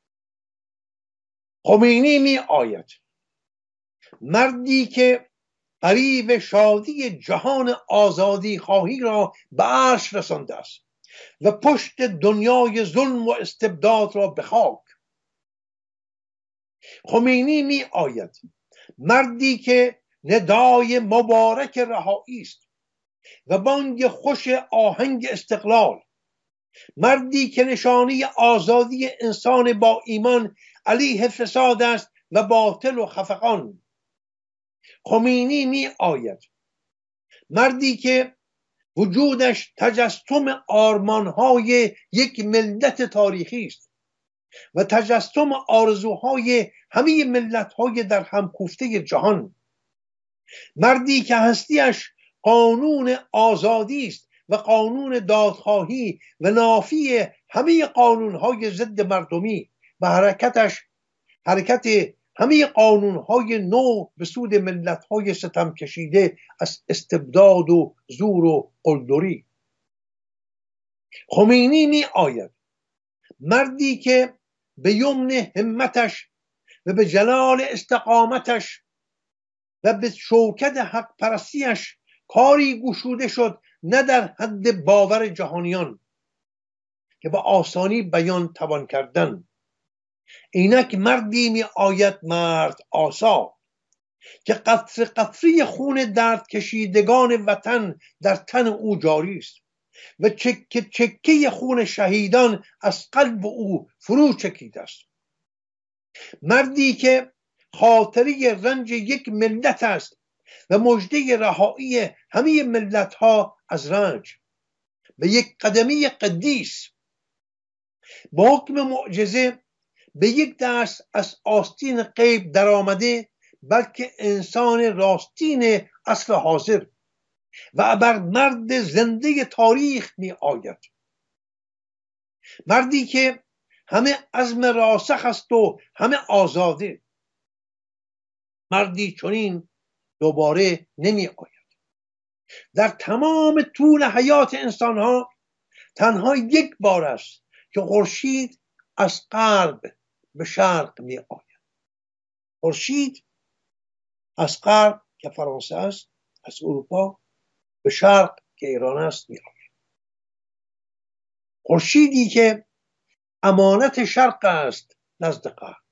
خمینی می آید، مردی که قریب شادی جهان آزادی خواهی را به عرش رسانده است و پشت دنیای ظلم و استبداد را به خاک. خمینی می آید، مردی که ندای مبارک رهایی است و بانگ خوش آهنگ استقلال، مردی که نشانی آزادی انسان با ایمان علیه فساد است و باطل و خفقان. خمینی می آید، مردی که وجودش تجسم آرمانهای یک ملت تاریخی است و تجسم آرزوهای همه ملت‌های در هم کوفته جهان، مردی که هستیش قانون آزادی است و قانون دادخواهی و نافی همه قانونهای ضد مردمی و حرکت همه قانونهای نو به سود ملت‌های ستم کشیده از استبداد و زور و قلدری. خمینی می آید، مردی که به یمن همتش و به جلال استقامتش و به شوکت حق پرستیش کاری گشوده شد نه در حد باور جهانیان که به آسانی بیان توان کردن. اینک مردی می آید، مرد آسا، که قطره قطره خون درد کشیدگان وطن در تن او جاری است و چکه چکه خون شهیدان از قلب او فرو چکیده است. مردی که خاطره رنج یک ملت است و مژده رهایی همه ملت ها از رنج. به یک قدمی قدیس با حکم معجزه به یک دست از آستین غیب در آمده، بلکه انسان راستین عصر حاضر و ابر مرد زنده تاریخ می آید. مردی که همه عزم راسخ است و همه آزاده. مردی چنین دوباره نمی آید. در تمام طول حیات انسان ها تنها یک بار است که خورشید از غرب به شرق می آید. خورشید از غرب که فرانسه است، از اروپا به شرق که ایران است می آید. خورشیدی که امانت شرق است نزد غرب.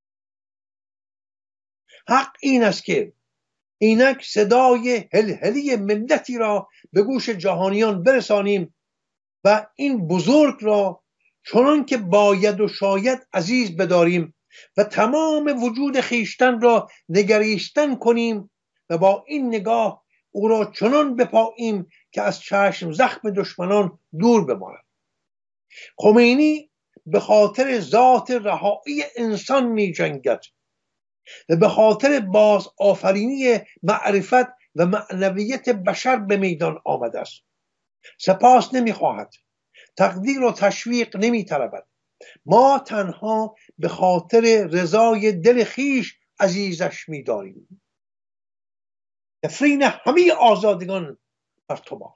حق این است که اینک صدای هلهلی ملتی را به گوش جهانیان برسانیم و این بزرگ را چنان که باید و شاید عزیز بداریم و تمام وجود خیشتن را نگریستن کنیم و با این نگاه او را چنان بپاییم که از چشم زخم دشمنان دور بماند. خمینی به خاطر ذات رهایی انسان می جنگد و به خاطر باز آفرینی معرفت و معنویت بشر به میدان آمده است. سپاس نمی خواهد، تقدیر و تشویق نمی طلبد. ما تنها به خاطر رضای دل خیش عزیزش می داریم. نفرین همه آزادگان بر تو باد.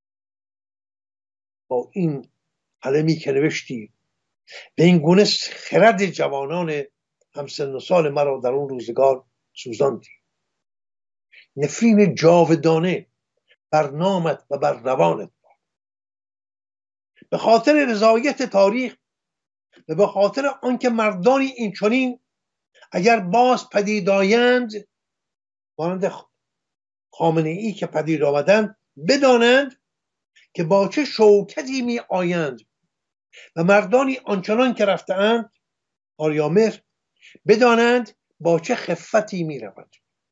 با این قلمی که نوشتی به این گونه خرد جوانان همسن و سال مرا در اون روزگار سوزاندی. نفرین جاودانه بر نامت و بر روانت باد. به خاطر رضایت تاریخ و به خاطر آنکه مردانی این چنین اگر باز پدید آیند، مانند خامنه ای که پدید آمدند، بدانند که با چه شوکتی می آیند و مردانی آنچنان که رفتند آریامهر بدانند با چه خفتی می روند.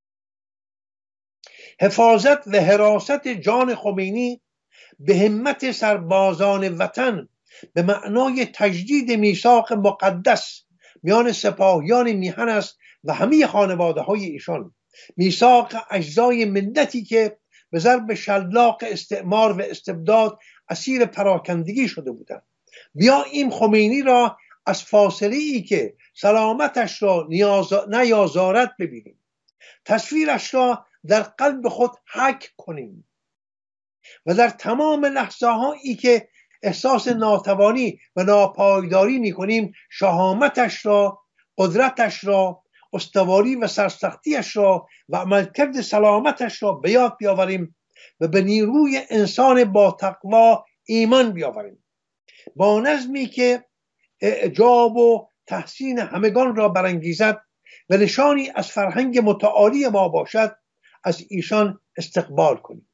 حفاظت و حراست جان خمینی به همت سربازان وطن به معنای تجدید میثاق مقدس میان سپاهیان میهن است و همه خانواده های ایشان. میثاق اجزای ملتی که به ضرب شلاق استعمار و استبداد اسیر پراکندگی شده بودند. بیا این خمینی را از فاصله ای که سلامتش را نیازارد ببینیم، تصویرش را در قلب خود حک کنیم و در تمام لحظه هایی که احساس ناتوانی و ناپایداری میکنیم شهامتش را، قدرتش را، استواری و سرسختیش را و عملکرد سلامتش را به یاد بیاوریم و به نیروی انسان با تقوا ایمان بیاوریم، با نظمی که اعجاب و تحسین همگان را برانگیزد و نشانی از فرهنگ متعالی ما باشد از ایشان استقبال کنیم.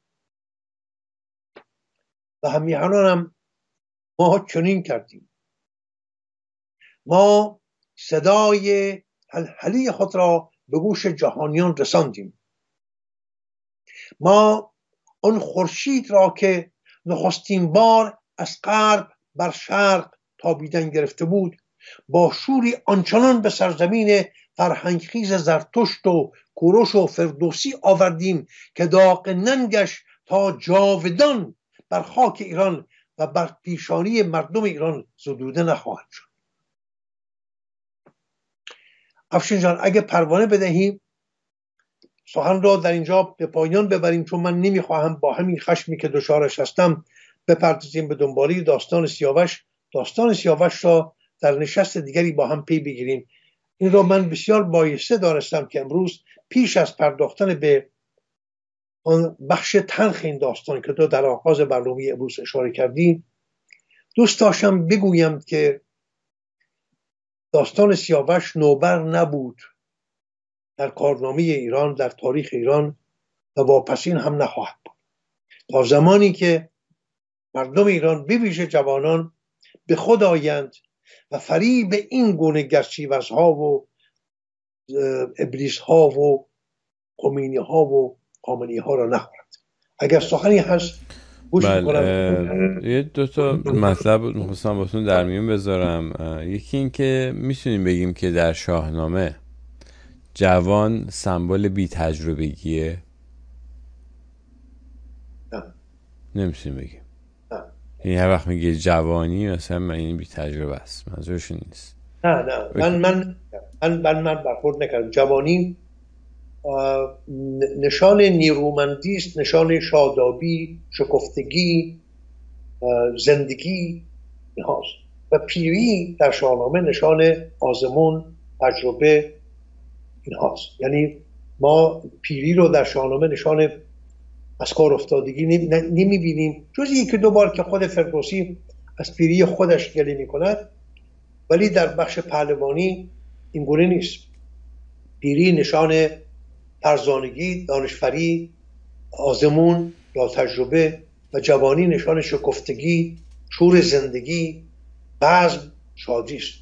و همیهنانم ما چنین کردیم. ما صدای هلهلی خود را به گوش جهانیان رساندیم. ما آن خورشید را که نخستین بار از غرب بر شرق تابیدن گرفته بود با شوری آنچنان به سرزمین فرهنگخیز زرتشت و کوروش و فردوسی آوردیم که داغ ننگش تا جاودان بر خاک ایران و بر پیشانی مردم ایران زدوده نخواهد شد. افشین جان، اگه پروانه بدهیم سخن را در اینجا به پایان ببریم، چون من نمیخواهم با همین خشمی که دچارش هستم بپردازیم به دنباله داستان سیاوش. داستان سیاوش را در نشست دیگری با هم پی بگیریم. این را من بسیار بایسته دانستم که امروز پیش از پرداختن به آن بخش تلخ این داستان که تو در آغاز برنامه امروز اشاره کردی، دوست داشتم بگویم که داستان سیاوش نوبر نبود در کارنامه ایران، در تاریخ ایران و واپسین هم نخواهد بود تا زمانی که مردم ایران به ویژه جوانان به خود آیند و فریب این گونه گرچیوزها و ابلیس ها و خمینی ها و خامنه‌ای ها را نخورد. اگر سخنی هست گوش میکنم. یه دو تا مطلب میخواستم باتون در میون بذارم. یکی این که میتونیم بگیم که در شاهنامه جوان سمبل بی تجربگیه؟ نه، نمیتونیم بگیم. یعنی هر وقت میگه جوانی مثلا من این بی تجربه است، منظورش نیست. نه من برخورد نکردم. جوانی نشان نیرومندی است، نشان شادابی، شکفتگی، زندگی هاست. و پیری در شاهنامه نشان آزمون، تجربه این هاست. یعنی ما پیری رو در شاهنامه نشان از کار افتادگی نمی بینیم، جز یکی دو بار که خود فردوسی از پیری خودش گله می کند، ولی در بخش پهلوانی این گونه نیست. پیری نشان فرزانگی، دانشوری، آزمون یا تجربه، و جوانی نشان شکفتگی، شور زندگی، بزم، شادی است.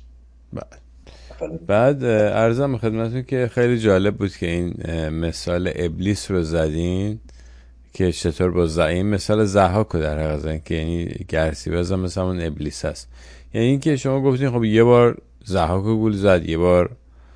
بعد عرضم خدمتتون که خیلی جالب بود که این مثال ابلیس رو زدین که چطور با این مثال ضحاک رو در حقیقت زدین که یعنی گرسیوز هم مثل اون ابلیس هست. یعنی این که شما گفتین خب یه بار ضحاک رو گول زد، یه بار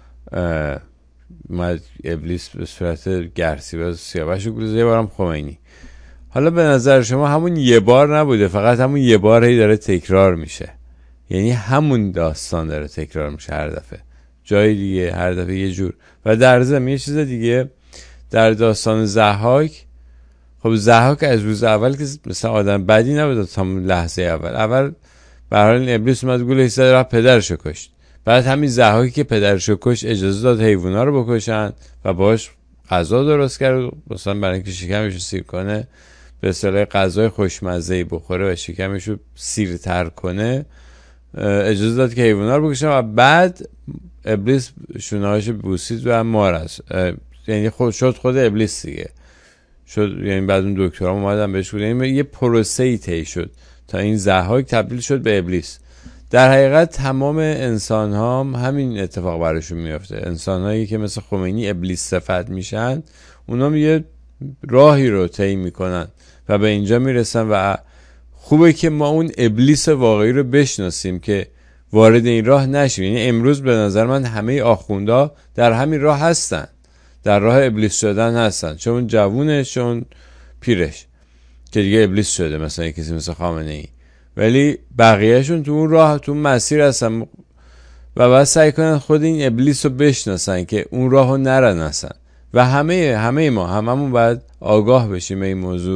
ابلیس به صورت گرسیوز سیاوش رو گول زد، یه بارم خمینی. حالا به نظر شما همون یه بار نبوده، فقط همون یه بار هی داره تکرار میشه؟ یعنی همون داستان داره تکرار میشه هر دفعه جای دیگه، هر دفعه یه جور. و در ضمن یه چیز دیگه در داستان ضحاک، خب ضحاک از روز اول که مثلا آدم بدی نبود تا لحظه اول به هر حال ابلیس اومد گولش زد رفت پدرشو کشت. بعد همین ضحاکی که پدرشو کشت اجازه داد حیونا رو بکشن و باهاش غذا درست کرد، مثلا برای اینکه شکمش رو سیر کنه، به اصطلاح غذای خوشمزه‌ای بخوره و شکمش رو سیرتر کنه، اجازه داد که حیونا رو بکشن و بعد ابلیس شونه‌هاش بوسید و مار است. یعنی خود ابلیس دیگه شد. یعنی بعد اون دکترام اومدن بهش گفتن یه پروسه‌ای طی شد تا این ضحاک تبدیل شد به ابلیس. در حقیقت تمام انسان ها هم همین اتفاق براشون میفته. انسان هایی که مثل خمینی ابلیس صفت میشن، اونا یه راهی رو طی میکنن و به اینجا میرسن و خوبه که ما اون ابلیس واقعی رو بشناسیم که وارد این راه نشیم. یعنی امروز به نظر من همه آخوندا در همین راه هستن، در راه ابلیس شدن هستن، چون جوونش چون پیرش که دیگه ابلیس شده، مثلا کسی مثل خامنه‌ای، ولی بقیهشون تو اون راه، تو اون مسیر هستن و باید سعی کنن خود این ابلیس رو بشناسن که اون راه رو نرن هستن. و همه ما هممون باید آگاه بشیم به این موضوع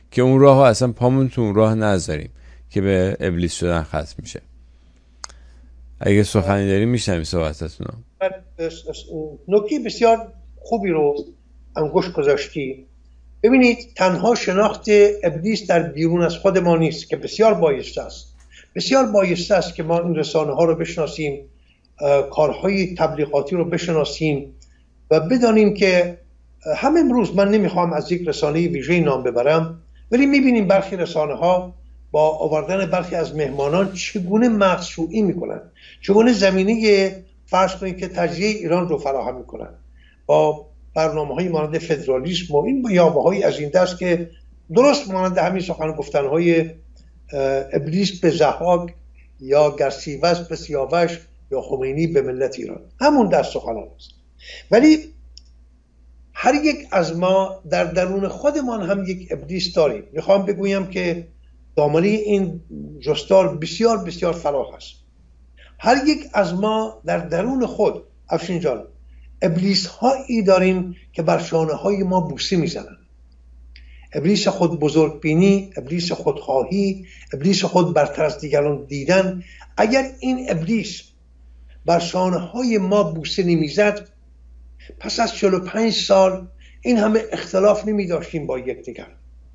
که اون راه اصلا پامون تو اون راه نذاریم که به ابلیس شدن ختم میشه. اگه سخنی داریم میشنویم صحبتتون رو. نکته بسیار خوبی رو انگوش گذاشتی. ببینید تنها شناخت ابلیس در بیرون از خود ما نیست که بسیار بایسته است. بسیار بایسته است که ما این رسانه ها رو بشناسیم، کارهای تبلیغاتی رو بشناسیم و بدانیم که هم امروز من نمیخوام از یک رسانه ویژه نام ببرم، ولی میبینیم برخی رسانه ها با آوردن برخی از مهمانان چگونه مغزشویی میکنن، چگونه زمینه فرض کنید که تجزیه ایران رو فراهم میکنن با برنامه‌های مانند فدرالیسم و این یاوه‌های از این دست که درست مانند همین سخن گفتن‌های ابلیس به ضحاک یا گرسیوز به سیاوش یا خمینی به ملت ایران، همون دست سخنان است. ولی هر یک از ما در درون خودمان هم یک ابلیس داریم. میخوام بگویم که دامنه این جستار بسیار بسیار فراخ است. هر یک از ما در درون خود افشین جان ابلیس هایی داریم که بر شانه های ما بوسه میزنن. ابلیس خود بزرگ بینی، ابلیس خودخواهی، ابلیس خود برتر از دیگران دیدن. اگر این ابلیس بر شانه های ما بوسه نمیزد، پس از 45 سال این همه اختلاف نمی داشتیم با یکدیگر.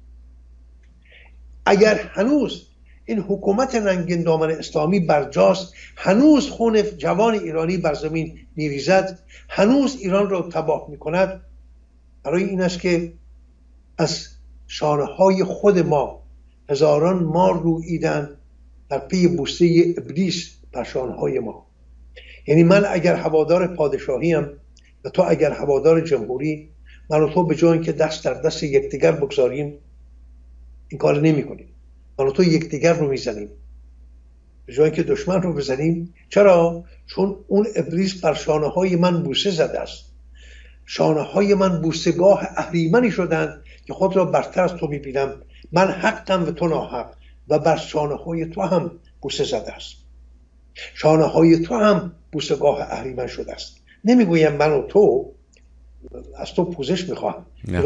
اگر هنوز این حکومت رنگین دامن اسلامی برجاست، هنوز خون جوان ایرانی بر زمین میریزد، هنوز ایران را تباه میکند، برای این است که از شانه های خود ما هزاران مار روییدند در پی بوسه ابلیس بر شانه های ما. یعنی من اگر هوادار پادشاهیم و تو اگر هوادار جمهوری، من و تو به جای اینکه دست در دست یکدیگر بگذاریم این کار نمی کنیم. من و تو یکدیگر رو میزنیم به جای اینکه دشمن رو بزنیم. چرا؟ چون اون ابلیس بر شانه های من بوسه زده است. شانه های من بوسهگاه اهریمنی شدند که خود را برتر از تو میبینم. من حقم و تو ناحق و بر شانه های تو هم بوسه زده است. شانه های تو هم بوسهگاه اهریمن شده است. نمیگویم من و تو از تو پوزش میخواهم،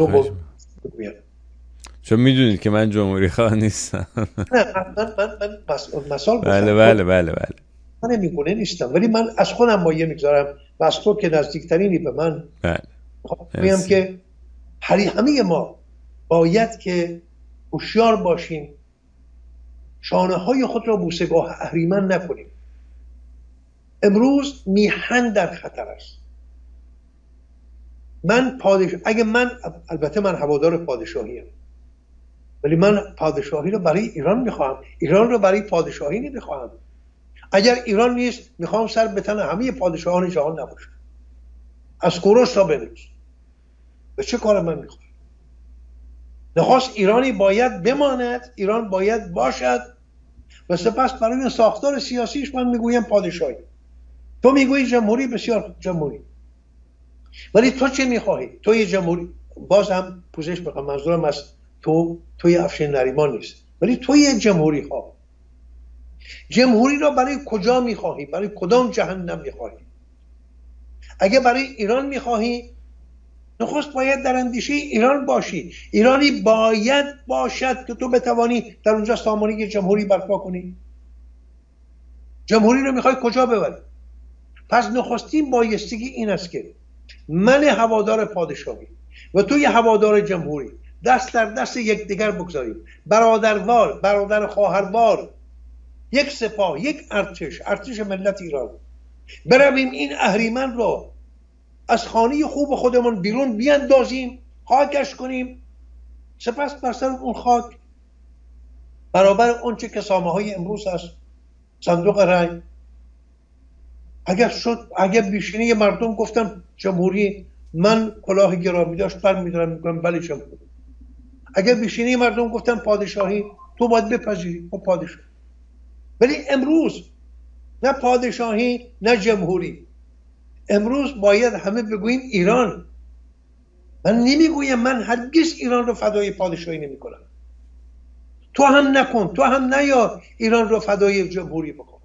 چون میدونید که من جمهوری خواه نیستم. نه من مثال بله من نمیگونه نیستم، ولی من از خودم مایه میگذارم و از تو که نزدیکترینی به من میگم که همه ما باید که هوشیار باشیم، شانه های خود را بوسهگاه اهریمن نکنیم. امروز میهن در خطر است. البته من هوادار پادشاهیم، ولی من پادشاهی رو برای ایران میخواهم، ایران رو برای پادشاهی نمیخواهم. اگر ایران نیست میخوام سر به تن همه پادشاهان جهان نباشه، از کوروش تا بنویس. به چه کار من میخوام؟ نخواست ایرانی باید بماند، ایران باید باشد و سپس برای ساختار سیاسیش من میگویم پادشاهی. تو میگویی جمهوری، بسیار جمهوری، ولی تو چه میخواهی؟ تو یه جمهوری، باز هم پوزش میخوام، منظورم از توی افشین نریمان نیست، ولی تو یه جمهوری خواه. جمهوری را برای کجا میخواهی؟ برای کدام جهنم میخواهی؟ اگه برای ایران میخواهی، نخست باید در اندیشه ایران باشی. ایرانی باید باشد که تو بتوانی در اونجا سامانه جمهوری برپا کنی. جمهوری رو میخوای کجا ببری؟ پس نخستین بایستگی این است که من هوادار پادشاهی و توی هوادار جمهوری دست در دست یکدیگر بگذاریم، برادروار، برادر خواهروار، یک سپاه، یک ارتش ملت ایران، برویم این اهریمن رو از خانه خوب خودمون بیرون بیاندازیم، خاکش کنیم، سپس بر سر اون خاک برابر اون چه که سامه های امروز هست، صندوق رای، اگر بیشینه مردم گفتن جمهوری، من کلاه گرامی داشت برمی‌دارم میگم بله جمهوری. اگر بیشینه مردم گفتن پادشاهی، تو باید بپذیری خب پادشاه. ولی امروز نه پادشاهی نه جمهوری، امروز باید همه بگوییم ایران. من نمیگویم، من هرگز ایران رو فدای پادشاهی نمی کنم. تو هم نکن، تو هم نیا ایران رو فدای جمهوری بکن.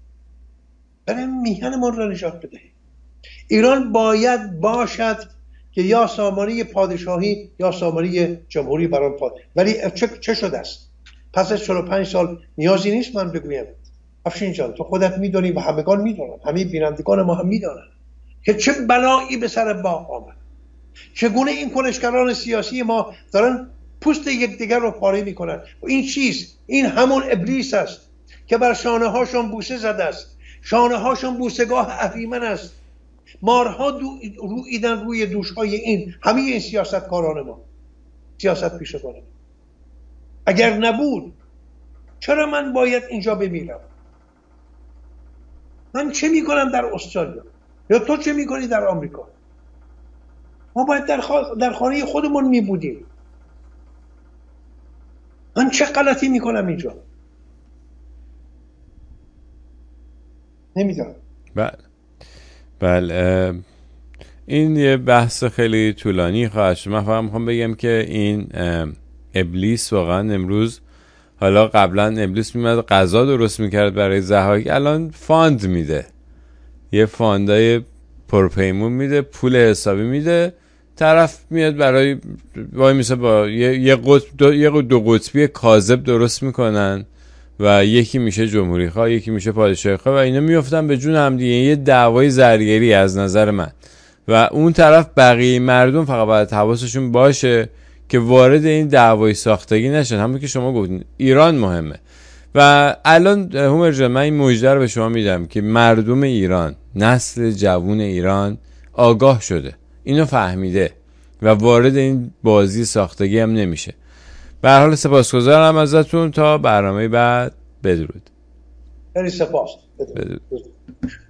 برای میهنمان را نجات بده. ایران باید باشد که یا سامانه پادشاهی یا سامانه جمهوری برام ولی چه شده است؟ پس از 45 سال نیازی نیست من بگویم. افشین جان تو خودت میدونی و همگان میدونن، همه بینندگان ما هم میدونن که چه بلایی به سر باغ آمد، چگونه این کنشگران سیاسی ما دارن پوست یکدیگر رو پاره میکنن. و این چیست؟ این همون ابلیس است که بر شانه هاشون بوسه زده است، شانه هاشون بوسهگاه اهریمن است. مارها رویدن روی دوشهای این همه این سیاستکاران ما، سیاست پیشگان. اگر نبود چرا من باید اینجا بمیرم؟ من چه میکنم در استرالیا یا تو چه میکنی در آمریکا؟ ما باید در خانه خودمون میبودیم. من چه غلطی میکنم اینجا؟ نمیدونم. بله این یه بحث خیلی طولانی خواهد شد. من فقط میخوام بگم که این ابلیس واقعا امروز، حالا قبلا ابلیس میمد غذا درست میکرد برای ضحاک، الان فاند میده، یه فاندای پرپیمون میده، پول حسابی میده، طرف میاد برای وای میسه با یه دو قطبی کاذب درست میکنن و یکی میشه جمهوری خواه یکی میشه پادشاهی خواه و اینا میافتن به جون هم دیگه. یه دعوای زرگری از نظر من. و اون طرف بقیه مردم فقط باید حواسشون باشه که وارد این دعوای ساختگی نشن. همون که شما گفتین ایران مهمه. و الان هومر جان من این مژده رو به شما میدم که مردم ایران، نسل جوون ایران آگاه شده، اینو فهمیده و وارد این بازی ساختگی هم نمیشه. به هر حال سپاسگزارم ازتون. تا برنامه بعد، بدرود. خیلی سپاس. بدرود.